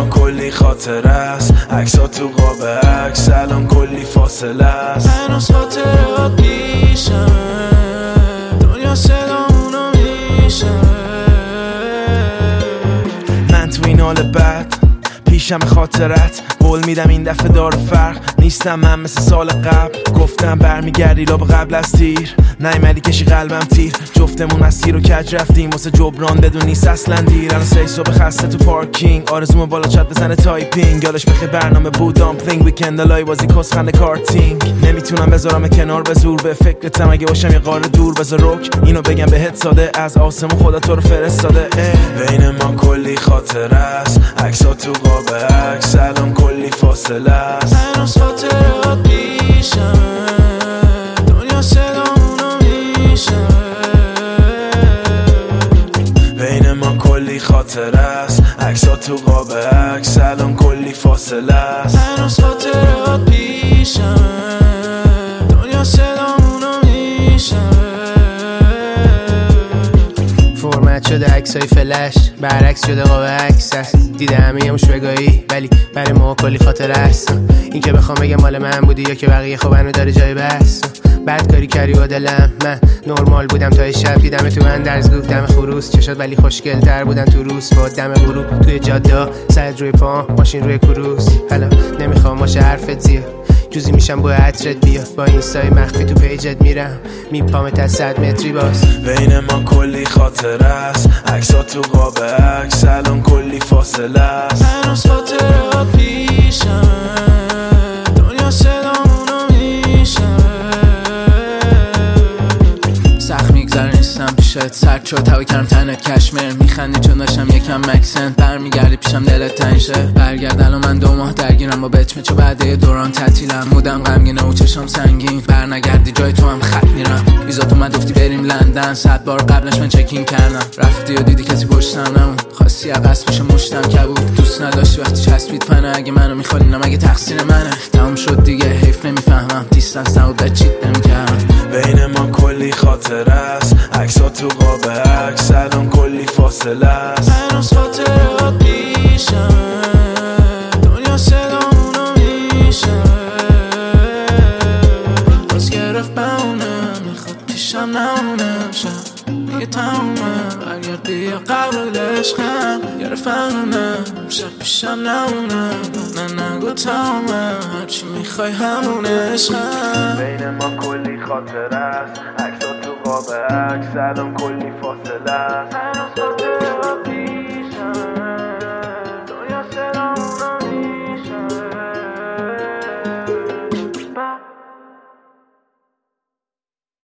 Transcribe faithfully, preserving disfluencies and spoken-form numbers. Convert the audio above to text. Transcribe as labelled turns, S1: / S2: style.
S1: ما کلی خاطره است، عکس‌ها تو قاب عکس الان کلی فاصله است.
S2: هنوز خاطرات پیشمه، دنیا صدامونو میشه.
S1: من تو این حال بد پیشم خاطرت، قول میدم این دفعه داره فرق نیستم من مثل سال قبل. گفتم برمیگردی لا به قبل از تیر، نیومدی کشی قلبم تیر. جفتمون از تیر و کج رفتیم واسه جبران بدون نیست اصلا دیر. الان سه صبح خسته تو پارکینگ، آرزوم بالا چت بزنه تایپینگ. یادش بخیر برنامه بود دامپلینگ، ویکند لای بازی کسخنده کارتینگ. نمیتونم بذارم کنار به زور، به فکرتم اگه باشم یه قاره دور. بذار رک اینو بگم بهت ساده، از آسمون خدا تو رو فرستاده. بین ما کلی خاطره است، عکس‌ها تو قاب عکس الان کلی فاصله است.
S2: هنوز خاطرات پیشمه، دنیا صدامونو میشه.
S1: بین ما کلی خاطره است، عکس‌ها تو قاب عکس الان کلی فاصله است.
S2: هنوز خاطرات پیشمه، دنیا صدامونو میشه. فرمت شده عکسای فلش، برعکس شده قاب عکس است. دیده همه یه مش بگاهی ولی برای ما کلی خاطره است. این که بخوام بگم مال من بودی یا که بقیه خب هنو داره جای بس. بعد کاری کردی با دلم، من نرمال بودم تا شب. دیدم تو اندرزگو دم خروس، چشات ولی خوشگل تر بودن تو روز. با دم غروب توی جاده، سرت روی پا، ماشین روی کروس. حالا نمیخوام باشه حرفت زیاد، جوزی میشم با عطرت بیا. با اینستای مخفی تو پیجت میرم، میپامت از صد متری باز.
S1: بین ما کلی خاطره است، عکس‌ها تو قاب عکس الان کلی فاصله است.
S2: هنوز خاطرات پیشمه، دنیا صدامونو میشه. سخت میگذره نیستم پیشت، سرد شد هوا کردم تنت کشمیر. میخندی چون داشتم یکم مکسنت، برمیگردی پیشم دلت تنگ شه. برگرد الان من دو ماه درگیرم با بچمه، چو بعد یه دوران تعطیلم. مودم غمگینه و چشام سنگین، برنگردی جای تو هم خط میرم. ویزا تو من گفتی بریم لندن، صد بار قبلش من چکین کردم. رفتی و دیدی کسی پشتم نمون، خواستی عقص بشه مشتم کبود. دوست نداشتی وقتی چسبید فنه، اگه منو میخوالینم اگه تقصیر منه. تموم شد دیگه حیف نمیفهمم، دیستنس نبود بد چیت نمیکردم.
S1: بین ما کلی خاطره است، عکس‌ها تو قاب عکس الان کلی فاصله است.
S2: هنوز خاطرات پیشمه، دنیا صدامونو میشه. باز گرفت بمونه، میخواد پیشم نمونه. شب میگه تمومه، برگردی یا قبل عشقم. گرفت بمونه، شب پیشم نمونه. نه نگو تمومه، هرچی میخوای همونه عشقم.
S1: بین ما کلی خاطره است، عکس‌ها تو قاب عکس الان کلی فاصله است.